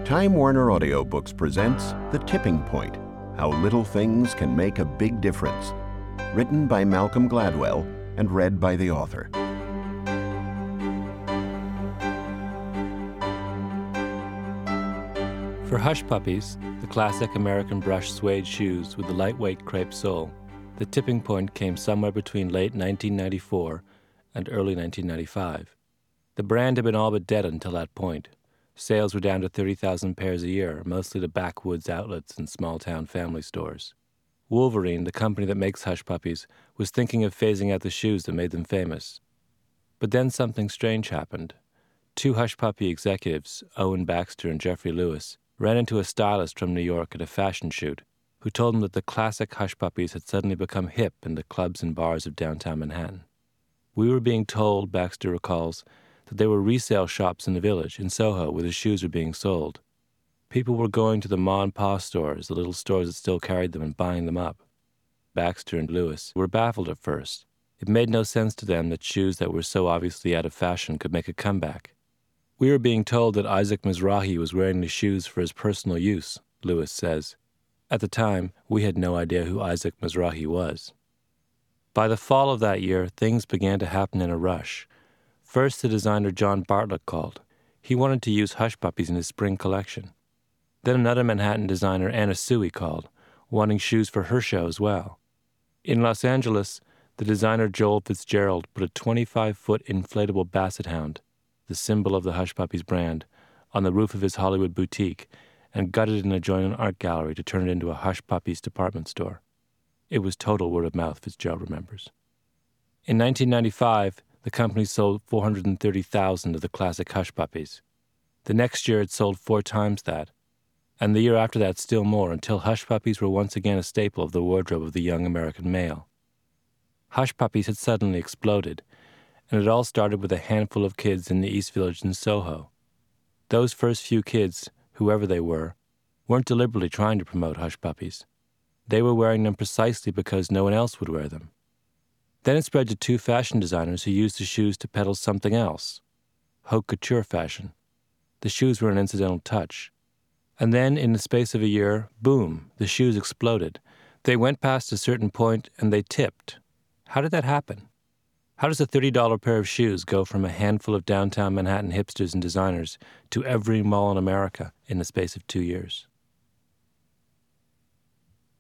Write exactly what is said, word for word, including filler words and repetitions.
Time Warner Audiobooks presents The Tipping Point, How Little Things Can Make a Big Difference. Written by Malcolm Gladwell and read by the author. For Hush Puppies, the classic American brush suede shoes with the lightweight crepe sole, the tipping point came somewhere between late nineteen ninety-four and early nineteen ninety-five. The brand had been all but dead until that point. Sales were down to thirty thousand pairs a year, mostly to backwoods outlets and small-town family stores. Wolverine, the company that makes Hush Puppies, was thinking of phasing out the shoes that made them famous. But then something strange happened. Two Hush Puppy executives, Owen Baxter and Jeffrey Lewis, ran into a stylist from New York at a fashion shoot who told them that the classic Hush Puppies had suddenly become hip in the clubs and bars of downtown Manhattan. We were being told, Baxter recalls, that there were resale shops in the Village, in Soho, where the shoes were being sold. People were going to the Ma and Pa stores, the little stores that still carried them, and buying them up. Baxter and Lewis were baffled at first. It made no sense to them that shoes that were so obviously out of fashion could make a comeback. We were being told that Isaac Mizrahi was wearing the shoes for his personal use, Lewis says. At the time, we had no idea who Isaac Mizrahi was. By the fall of that year, things began to happen in a rush. First, the designer John Bartlett called. He wanted to use Hush Puppies in his spring collection. Then another Manhattan designer, Anna Sui, called, wanting shoes for her show as well. In Los Angeles, the designer Joel Fitzgerald put a twenty-five foot inflatable basset hound, the symbol of the Hush Puppies brand, on the roof of his Hollywood boutique and gutted it in a joint art gallery to turn it into a Hush Puppies department store. It was total word of mouth, Fitzgerald remembers. In nineteen ninety-five, the company sold four hundred thirty thousand of the classic Hush Puppies. The next year it sold four times that, and the year after that still more, until Hush Puppies were once again a staple of the wardrobe of the young American male. Hush Puppies had suddenly exploded, and it all started with a handful of kids in the East Village in Soho. Those first few kids, whoever they were, weren't deliberately trying to promote Hush Puppies. They were wearing them precisely because no one else would wear them. Then it spread to two fashion designers who used the shoes to peddle something else, haute couture fashion. The shoes were an incidental touch. And then, in the space of a year, boom, the shoes exploded. They went past a certain point and they tipped. How did that happen? How does a thirty dollar pair of shoes go from a handful of downtown Manhattan hipsters and designers to every mall in America in the space of two years?